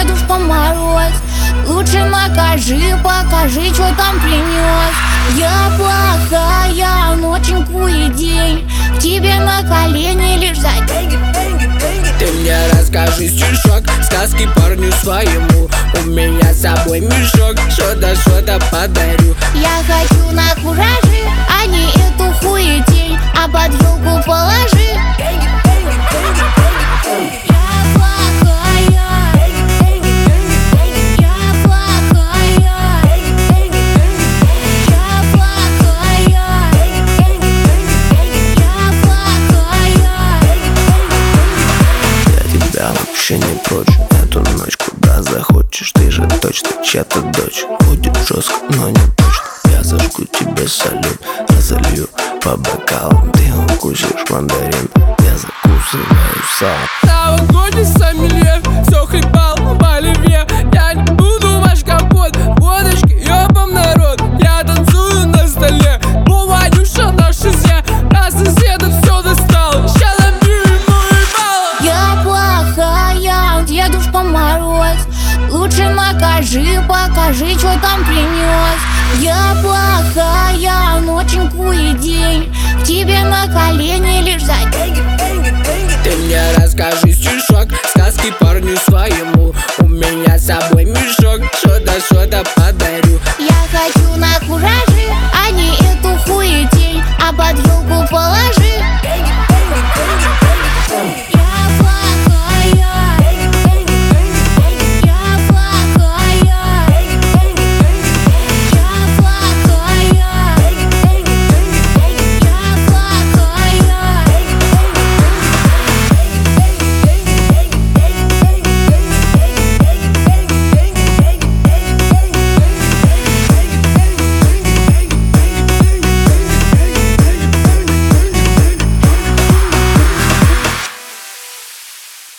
Дедушка Мороз, лучше накажи, покажи, что там принес. Я плохая, ноченькую день, к тебе на колени лишь за деньги. Ты мне расскажи стишок, сказки парню своему. У меня с собой мешок, что-то подарю. Я хочу на куражи, а не эту хуетень, а под елку положи. Вообще не прочь эту ночь, куда захочешь. Ты же точно чья-то дочь. Будет жестко, но не точно. Я зажгу тебе салют, разолью по бокалам. Ты укусишь мандарин, я закусываю сало. Новогодний сомелье, все хлебал в оливье. Я не буду ваш компот, водочки, ёбам народ. Я танцую на столе, Ванюша на шизе. На соседа все достал, ща набью ему ебало. Я плохая, Дедушка Мороз, лучше накажи, покажи, что там принес. Я плохая, ноченькую день, к тебе на колени лишь за деньги. Ты мне расскажи стишок, сказки парню своему. У меня с собой мешок, что-то подарю. Я хочу на куражи,